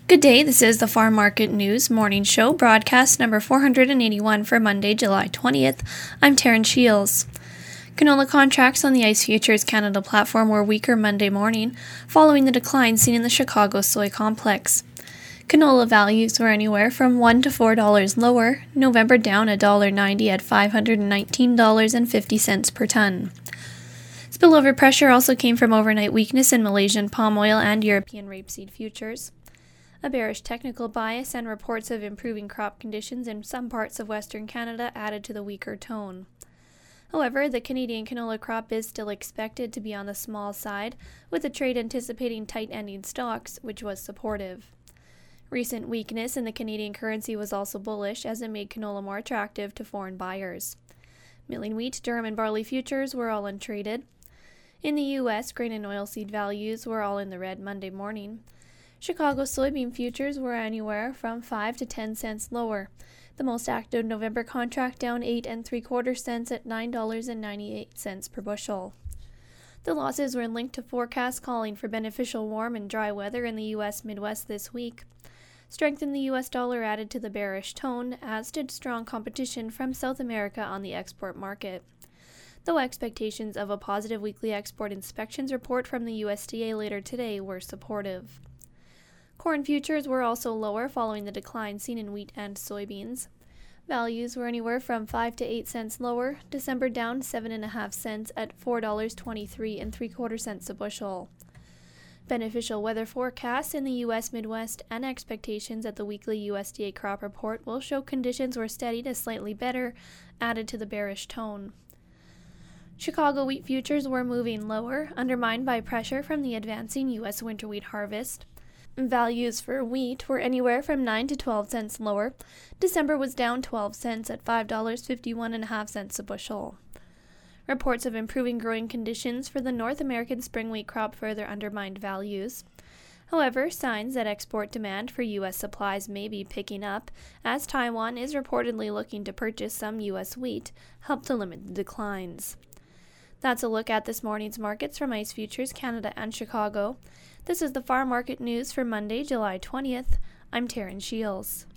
Good day, this is the Farm Market News Morning Show, broadcast number 481 for Monday, July 20th. I'm Taryn Shields. Canola contracts on the ICE Futures Canada platform were weaker Monday morning, following the decline seen in the Chicago soy complex. Canola values were anywhere from $1 to $4 lower, November down $1.90 at $519.50 per ton. Spillover pressure also came from overnight weakness in Malaysian palm oil and European rapeseed futures. A bearish technical bias and reports of improving crop conditions in some parts of Western Canada added to the weaker tone. However, the Canadian canola crop is still expected to be on the small side, with the trade anticipating tight ending stocks, which was supportive. Recent weakness in the Canadian currency was also bullish, as it made canola more attractive to foreign buyers. Milling wheat, durum, and barley futures were all untraded. In the U.S., grain and oilseed values were all in the red Monday morning. Chicago soybean futures were anywhere from 5 to 10 cents lower. The most active November contract down 8 3/4 cents at $9.98 per bushel. The losses were linked to forecasts calling for beneficial warm and dry weather in the U.S. Midwest this week. Strength in the U.S. dollar added to the bearish tone, as did strong competition from South America on the export market. Though expectations of a positive weekly export inspections report from the USDA later today were supportive. Corn futures were also lower following the decline seen in wheat and soybeans. Values were anywhere from 5 to 8 cents lower, December down 7.5 cents at $4.23 3/4 a bushel. Beneficial weather forecasts in the U.S. Midwest and expectations at the weekly USDA crop report will show conditions were steady to slightly better, added to the bearish tone. Chicago wheat futures were moving lower, undermined by pressure from the advancing U.S. winter wheat harvest. Values for wheat were anywhere from 9 to 12 cents lower. December was down 12 cents at $5.51 a bushel. Reports of improving growing conditions for the North American spring wheat crop further undermined values. However, signs that export demand for U.S. supplies may be picking up, as Taiwan is reportedly looking to purchase some U.S. wheat, helped to limit the declines. That's a look at this morning's markets from ICE Futures Canada and Chicago. This is the Farm Market News for Monday, July 20th. I'm Taryn Shields.